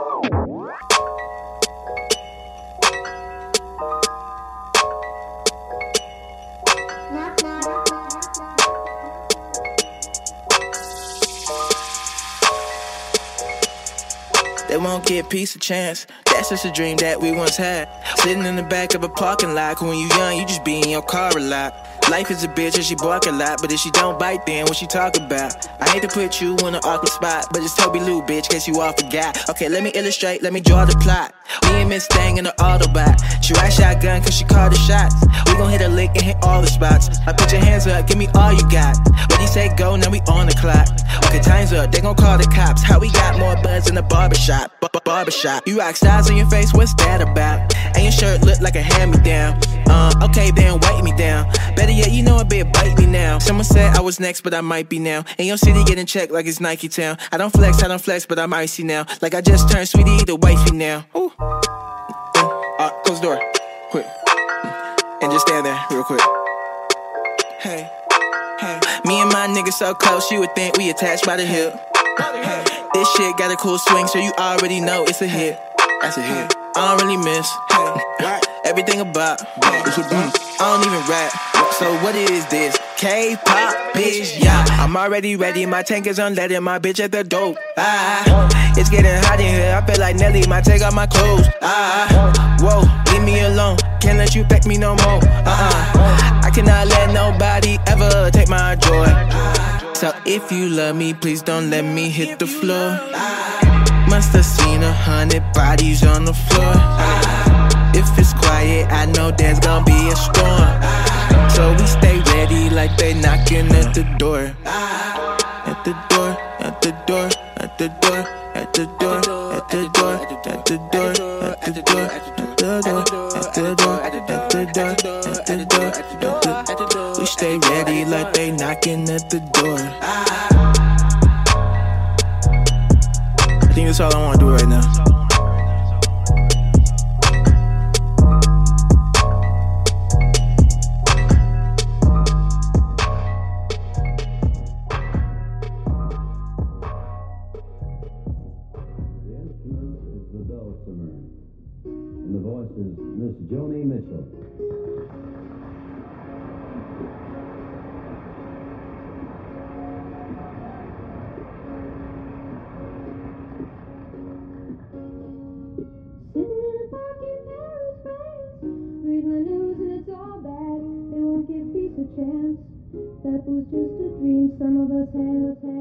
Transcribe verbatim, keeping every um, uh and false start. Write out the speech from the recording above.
They won't get peace a chance. That's just a dream that we once had. Sitting in the back of a parking lot. Cause when you young, you just be in your car a lot. Life is a bitch and she bark a lot. But if she don't bite, then what she talk about? I hate to put you in an awkward spot, but it's Toby Lou, bitch, case you all forgot. Okay, let me illustrate, let me draw the plot. Me and Miss Thang in the Autobot. She ride shotgun cause she called the shots. We gon' hit a lick and hit all the spots. Like put your hands up, give me all you got. When he say go, now we on the clock. Okay, time's up, they gon' call the cops. How we got more buzz in the barbershop? Barbershop. You rock stars on your face, what's that about? And your shirt look like a hand-me-down. Uh, okay, then wipe me down. Better yet, you know a bit bite me now. Someone said I was next, but I might be now. In your city getting checked like it's Nike Town. I don't flex, I don't flex, but I'm icy now. Like I just turned sweetie to wifey now. Ooh. Uh, close the door, quick. And just stand there, real quick. Hey, hey. Me and my niggas so close, you would think we attached by the hip. Hey. This shit got a cool swing, so you already know it's a hit. That's a hit. I don't really miss. Hey. Everything about. Mm. I don't even rap. So what is this? K-pop, bitch, yeah. I'm already ready, my tank is unleaded, my bitch at the dope. Ah, it's getting hot in here, I feel like Nelly, might take off my clothes. Ah, whoa, leave me alone, can't let you peck me no more. Uh-uh, I cannot let nobody ever take my joy. So if you love me, please don't let me hit the floor. Must have seen a hundred bodies on the floor. If it's quiet, I know there's gonna be a storm. So we stay ready like they knocking at the door. At the door, at the door, at the door, at the door, at the door, at the door, at the door, at the door, at the door, at the door, at the door, at the door. We stay ready like they knocking at the door. I think that's all I wanna do right now. And the voice is Miss Joni Mitchell. Sitting in a park in Paris, France, reading the news and it's all bad. They won't give peace a chance. That was just a dream some of us had.